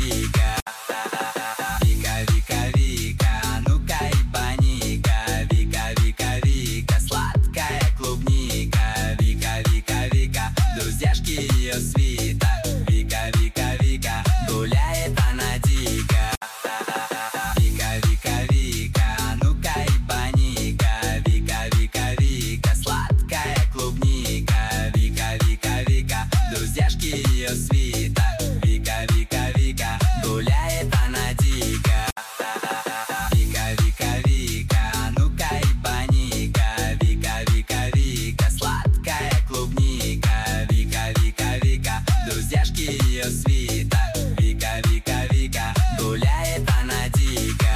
дика. Вика, Вика, Вика, ну-ка ебани-ка. Вика, Вика, Вика, сладкая клубника. Вика, Вика, Вика, друзьяшки ее свита. Вика, Вика, Вика, гуляет она дико. Вика, Вика, Вика, ну-ка ебани-ка. Вика, Вика, Вика, сладкая клубника. Вика, Вика, Вика, друзьяшки ее свита. Вика, Вика, Вика, гуляет она дико. Вика, Вика, Вика, ну-ка ебани-ка. Вика, Вика, Вика, сладкая клубника. Вика, Вика, Вика, друзьяшки ее свита. Вика, Вика, Вика, гуляет она дико.